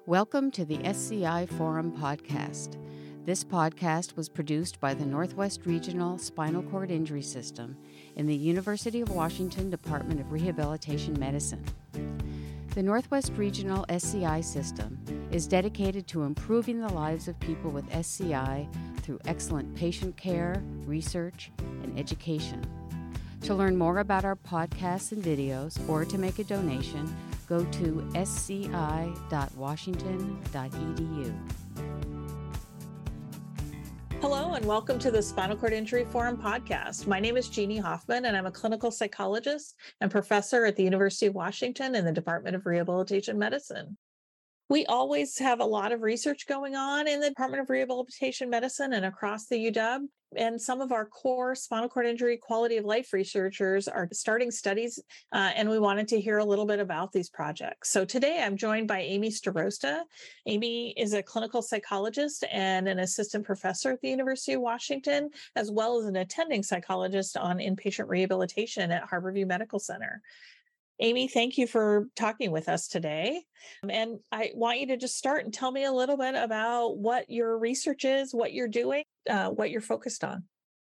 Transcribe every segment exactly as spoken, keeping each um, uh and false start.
Welcome to the S C I Forum podcast. This podcast was produced by the Northwest Regional Spinal Cord Injury System in the University of Washington Department of Rehabilitation Medicine. The Northwest Regional S C I system is dedicated to improving the lives of people with S C I through excellent patient care, research, and education. To learn more about our podcasts and videos or to make a donation, go to s c i dot washington dot e d u. Hello and welcome to the Spinal Cord Injury Forum podcast. My name is Jeannie Hoffman and I'm a clinical psychologist and professor at the University of Washington in the Department of Rehabilitation Medicine. We always have a lot of research going on in the Department of Rehabilitation Medicine and across the U W. And some of our core spinal cord injury quality of life researchers are starting studies, uh, and we wanted to hear a little bit about these projects. So today I'm joined by Amy Starosta. Amy is a clinical psychologist and an assistant professor at the University of Washington, as well as an attending psychologist on inpatient rehabilitation at Harborview Medical Center. Amy, thank you for talking with us today. And I want you to just start and tell me a little bit about what your research is, what you're doing, uh, what you're focused on.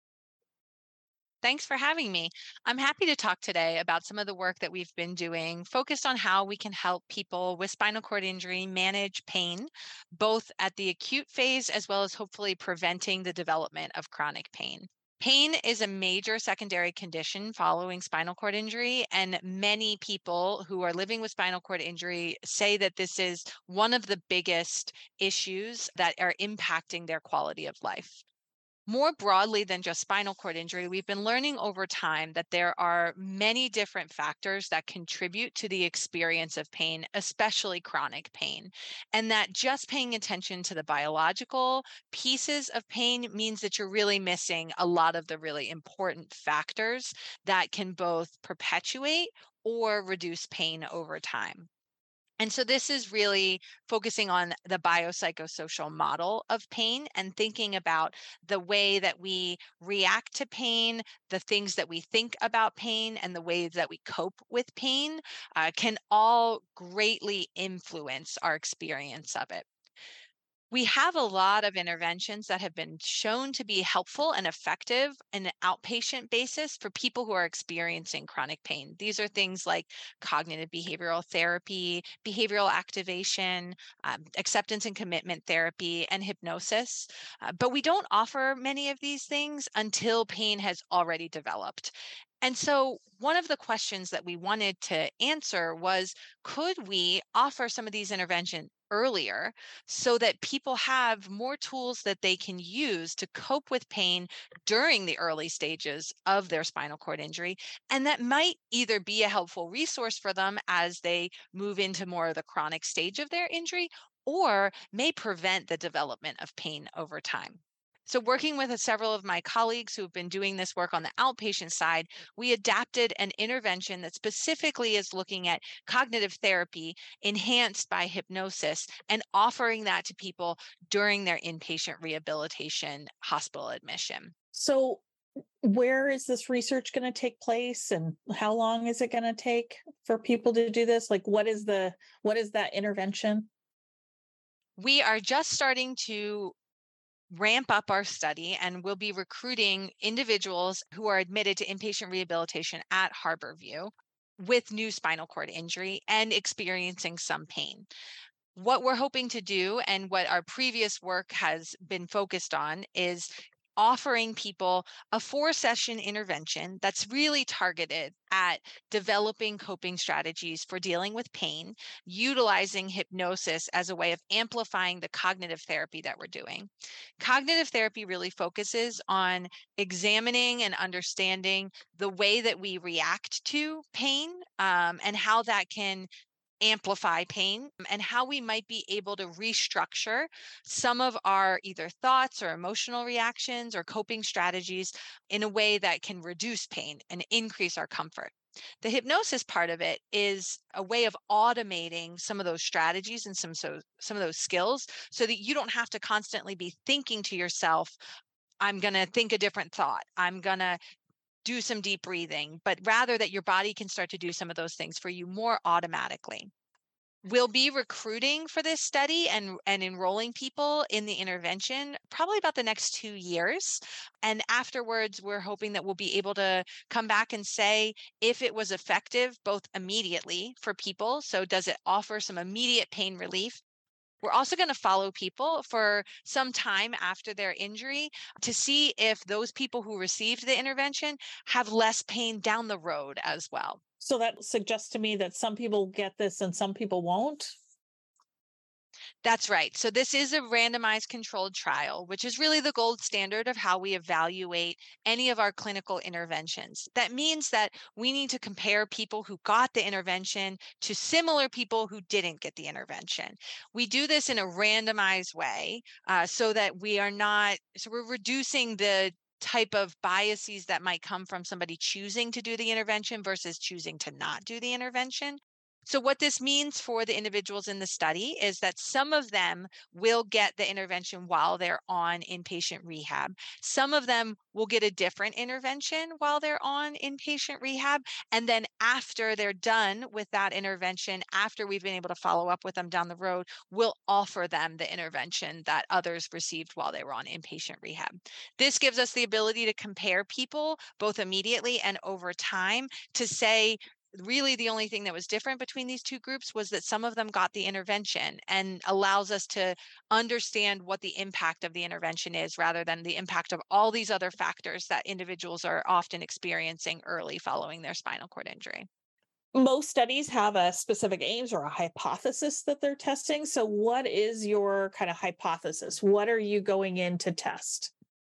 Thanks for having me. I'm happy to talk today about some of the work that we've been doing, focused on how we can help people with spinal cord injury manage pain, both at the acute phase as well as hopefully preventing the development of chronic pain. Pain is a major secondary condition following spinal cord injury, and many people who are living with spinal cord injury say that this is one of the biggest issues that are impacting their quality of life. More broadly than just spinal cord injury, we've been learning over time that there are many different factors that contribute to the experience of pain, especially chronic pain, and that just paying attention to the biological pieces of pain means that you're really missing a lot of the really important factors that can both perpetuate or reduce pain over time. And so this is really focusing on the biopsychosocial model of pain and thinking about the way that we react to pain, the things that we think about pain, and the ways that we cope with pain uh, can all greatly influence our experience of it. We have a lot of interventions that have been shown to be helpful and effective on an outpatient basis for people who are experiencing chronic pain. These are things like cognitive behavioral therapy, behavioral activation, um, acceptance and commitment therapy, and hypnosis. Uh, but we don't offer many of these things until pain has already developed. And so one of the questions that we wanted to answer was, could we offer some of these interventions earlier so that people have more tools that they can use to cope with pain during the early stages of their spinal cord injury? And that might either be a helpful resource for them as they move into more of the chronic stage of their injury, or may prevent the development of pain over time. So working with several of my colleagues who've been doing this work on the outpatient side, we adapted an intervention that specifically is looking at cognitive therapy enhanced by hypnosis and offering that to people during their inpatient rehabilitation hospital admission. So where is this research going to take place and how long is it going to take for people to do this? Like, what is the, what is that intervention? We are just starting to ramp up our study, and we'll be recruiting individuals who are admitted to inpatient rehabilitation at Harborview with new spinal cord injury and experiencing some pain. What we're hoping to do, and what our previous work has been focused on, is offering people a four-session intervention that's really targeted at developing coping strategies for dealing with pain, utilizing hypnosis as a way of amplifying the cognitive therapy that we're doing. Cognitive therapy really focuses on examining and understanding the way that we react to pain, um, and how that can amplify pain, and how we might be able to restructure some of our either thoughts or emotional reactions or coping strategies in a way that can reduce pain and increase our comfort. The hypnosis part of it is a way of automating some of those strategies and some so some of those skills so that you don't have to constantly be thinking to yourself, I'm going to think a different thought. I'm going to do some deep breathing, but rather that your body can start to do some of those things for you more automatically. We'll be recruiting for this study and, and enrolling people in the intervention probably about the next two years. And afterwards, we're hoping that we'll be able to come back and say if it was effective both immediately for people. So does it offer some immediate pain relief? We're also going to follow people for some time after their injury to see if those people who received the intervention have less pain down the road as well. So that suggests to me that some people get this and some people won't. That's right. So this is a randomized controlled trial, which is really the gold standard of how we evaluate any of our clinical interventions. That means that we need to compare people who got the intervention to similar people who didn't get the intervention. We do this in a randomized way uh, so that we are not, so we're reducing the type of biases that might come from somebody choosing to do the intervention versus choosing to not do the intervention. So what this means for the individuals in the study is that some of them will get the intervention while they're on inpatient rehab. Some of them will get a different intervention while they're on inpatient rehab. And then after they're done with that intervention, after we've been able to follow up with them down the road, we'll offer them the intervention that others received while they were on inpatient rehab. This gives us the ability to compare people both immediately and over time to say, really the only thing that was different between these two groups was that some of them got the intervention, and allows us to understand what the impact of the intervention is rather than the impact of all these other factors that individuals are often experiencing early following their spinal cord injury. Most studies have a specific aims or a hypothesis that they're testing. So what is your kind of hypothesis? What are you going in to test?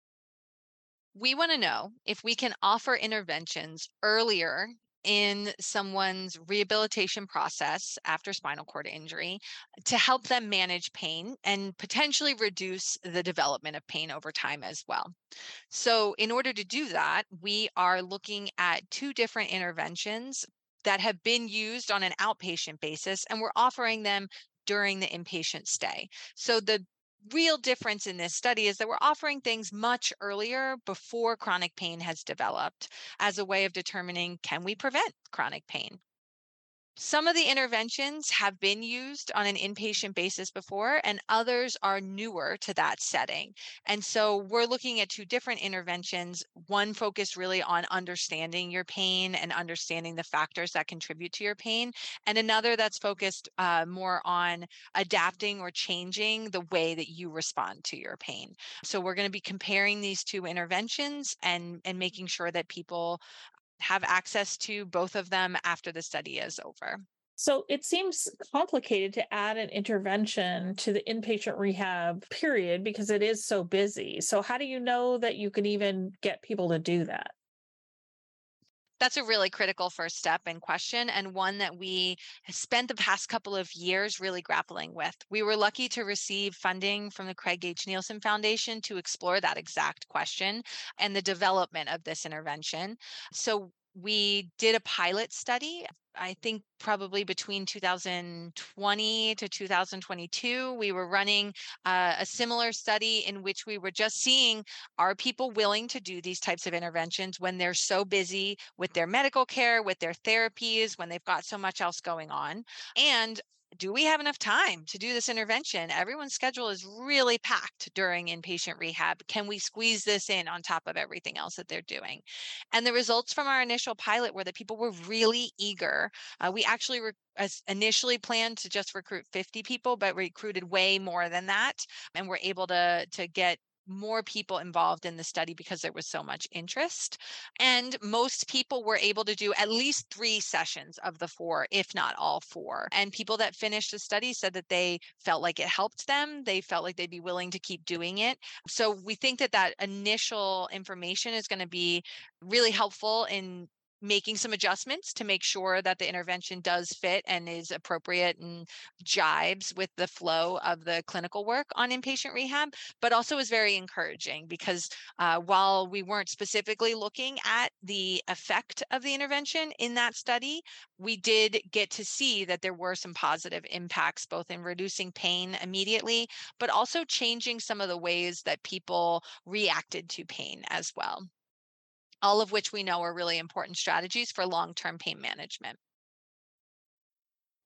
We want to know if we can offer interventions earlier in someone's rehabilitation process after spinal cord injury to help them manage pain and potentially reduce the development of pain over time as well. So, in order to do that, we are looking at two different interventions that have been used on an outpatient basis, and we're offering them during the inpatient stay. So, the real difference in this study is that we're offering things much earlier before chronic pain has developed as a way of determining, can we prevent chronic pain? Some of the interventions have been used on an inpatient basis before, and others are newer to that setting. And so we're looking at two different interventions, one focused really on understanding your pain and understanding the factors that contribute to your pain, and another that's focused uh, more on adapting or changing the way that you respond to your pain. So we're going to be comparing these two interventions and, and making sure that people have access to both of them after the study is over. So it seems complicated to add an intervention to the inpatient rehab period because it is so busy. So how do you know that you can even get people to do that? That's a really critical first step and question, and one that we spent the past couple of years really grappling with. We were lucky to receive funding from the Craig H. Nielsen Foundation to explore that exact question and the development of this intervention. So we did a pilot study. I think probably between two thousand twenty to two thousand twenty-two, we were running uh, a similar study in which we were just seeing, are people willing to do these types of interventions when they're so busy with their medical care, with their therapies, when they've got so much else going on? And do we have enough time to do this intervention? Everyone's schedule is really packed during inpatient rehab. Can we squeeze this in on top of everything else that they're doing? And the results from our initial pilot were that people were really eager. Uh, we actually re- as initially planned to just recruit fifty people, but recruited way more than that, and were able to to get more people involved in the study because there was so much interest. And most people were able to do at least three sessions of the four, if not all four. And people that finished the study said that they felt like it helped them. They felt like they'd be willing to keep doing it. So we think that that initial information is going to be really helpful in making some adjustments to make sure that the intervention does fit and is appropriate and jibes with the flow of the clinical work on inpatient rehab, but also is very encouraging because uh, while we weren't specifically looking at the effect of the intervention in that study, we did get to see that there were some positive impacts, both in reducing pain immediately, but also changing some of the ways that people reacted to pain as well, all of which we know are really important strategies for long-term pain management.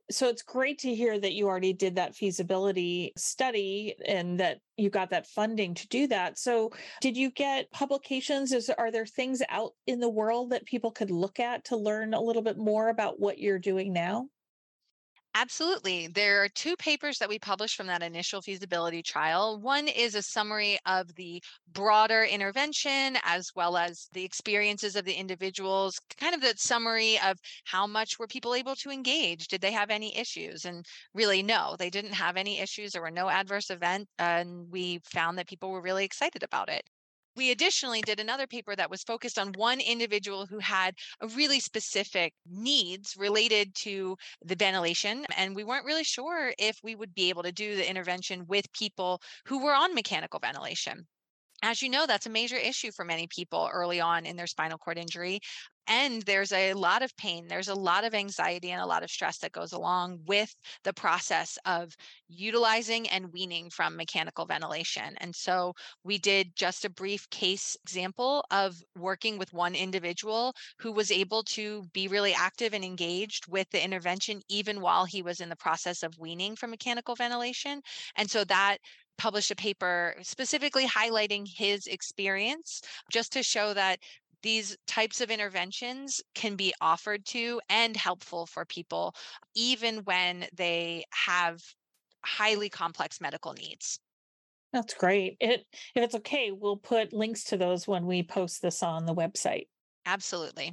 So it's great to hear that you already did that feasibility study and that you got that funding to do that. So did you get publications? Is, are there things out in the world that people could look at to learn a little bit more about what you're doing now? Absolutely. There are two papers that we published from that initial feasibility trial. One is a summary of the broader intervention as well as the experiences of the individuals, kind of that summary of how much were people able to engage? Did they have any issues? And really, no, they didn't have any issues. There were no adverse events. And we found that people were really excited about it. We additionally did another paper that was focused on one individual who had a really specific needs related to the ventilation. And we weren't really sure if we would be able to do the intervention with people who were on mechanical ventilation. As you know, that's a major issue for many people early on in their spinal cord injury. And there's a lot of pain, there's a lot of anxiety and a lot of stress that goes along with the process of utilizing and weaning from mechanical ventilation. And so we did just a brief case example of working with one individual who was able to be really active and engaged with the intervention, even while he was in the process of weaning from mechanical ventilation. And so that published a paper specifically highlighting his experience just to show that these types of interventions can be offered to and helpful for people, even when they have highly complex medical needs. That's great. It, if it's okay, we'll put links to those when we post this on the website. Absolutely.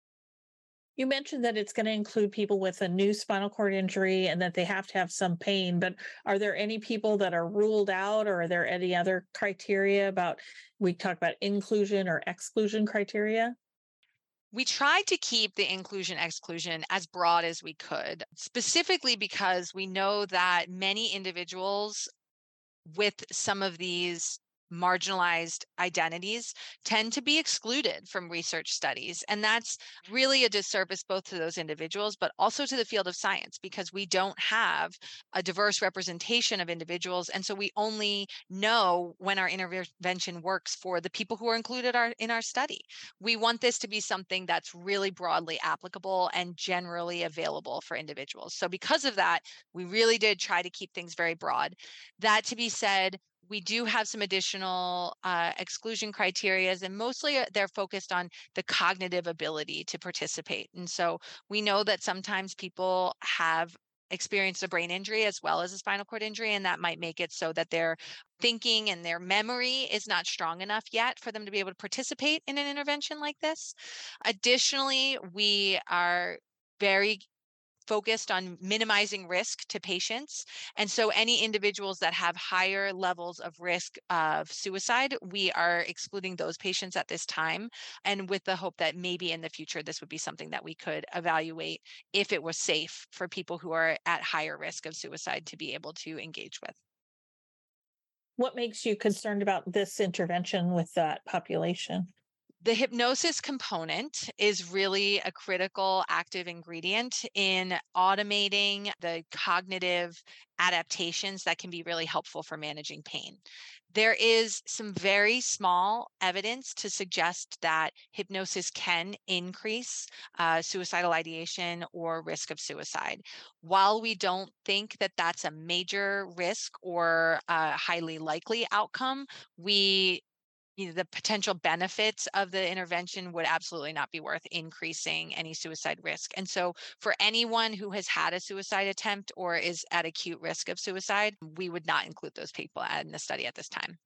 You mentioned that it's going to include people with a new spinal cord injury and that they have to have some pain, but are there any people that are ruled out, or are there any other criteria about, we talk about inclusion or exclusion criteria? We tried to keep the inclusion exclusion as broad as we could, specifically because we know that many individuals with some of these marginalized identities tend to be excluded from research studies. And that's really a disservice both to those individuals, but also to the field of science, because we don't have a diverse representation of individuals. And so we only know when our intervention works for the people who are included our, in our study. We want this to be something that's really broadly applicable and generally available for individuals. So because of that, we really did try to keep things very broad. That to be said, we do have some additional uh, exclusion criterias, and mostly they're focused on the cognitive ability to participate. And so we know that sometimes people have experienced a brain injury as well as a spinal cord injury, and that might make it so that their thinking and their memory is not strong enough yet for them to be able to participate in an intervention like this. Additionally, we are very focused on minimizing risk to patients. And so any individuals that have higher levels of risk of suicide, we are excluding those patients at this time. And with the hope that maybe in the future, this would be something that we could evaluate if it was safe for people who are at higher risk of suicide to be able to engage with. What makes you concerned about this intervention with that population? The hypnosis component is really a critical active ingredient in automating the cognitive adaptations that can be really helpful for managing pain. There is some very small evidence to suggest that hypnosis can increase uh, suicidal ideation or risk of suicide. While we don't think that that's a major risk or a highly likely outcome, we you know, the potential benefits of the intervention would absolutely not be worth increasing any suicide risk. And so for anyone who has had a suicide attempt or is at acute risk of suicide, we would not include those people in the study at this time.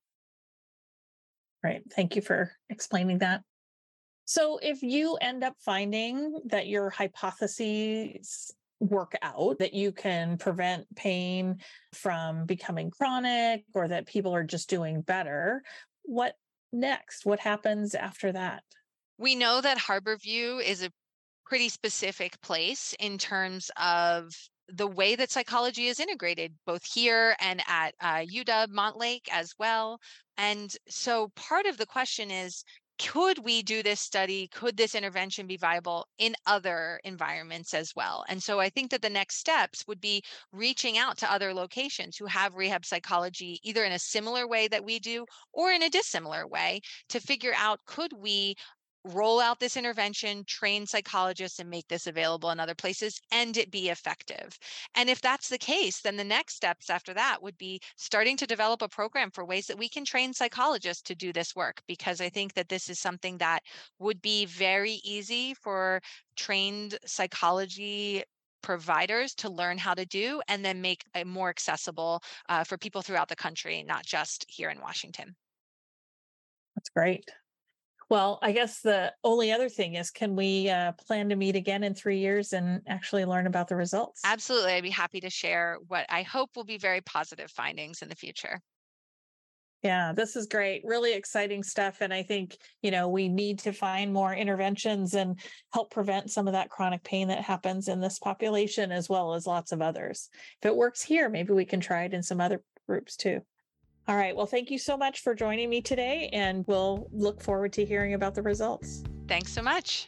Right. Thank you for explaining that. So if you end up finding that your hypotheses work out, that you can prevent pain from becoming chronic, or that people are just doing better, what next? What happens after that? We know that Harborview is a pretty specific place in terms of the way that psychology is integrated, both here and at uh, U W Montlake as well. And so part of the question is, could we do this study? Could this intervention be viable in other environments as well? And so I think that the next steps would be reaching out to other locations who have rehab psychology, either in a similar way that we do or in a dissimilar way, to figure out, could we roll out this intervention, train psychologists, and make this available in other places, and it be effective. And if that's the case, then the next steps after that would be starting to develop a program for ways that we can train psychologists to do this work, because I think that this is something that would be very easy for trained psychology providers to learn how to do, and then make it more accessible uh, for people throughout the country, not just here in Washington. That's great. Well, I guess the only other thing is, can we uh, plan to meet again in three years and actually learn about the results? Absolutely. I'd be happy to share what I hope will be very positive findings in the future. Yeah, this is great. Really exciting stuff. And I think, you know, we need to find more interventions and help prevent some of that chronic pain that happens in this population, as well as lots of others. If it works here, maybe we can try it in some other groups too. All right. Well, thank you so much for joining me today, and we'll look forward to hearing about the results. Thanks so much.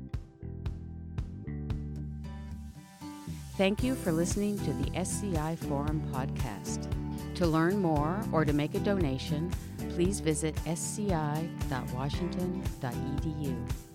Thank you for listening to the S C I Forum podcast. To learn more or to make a donation, please visit s c i dot washington dot e d u.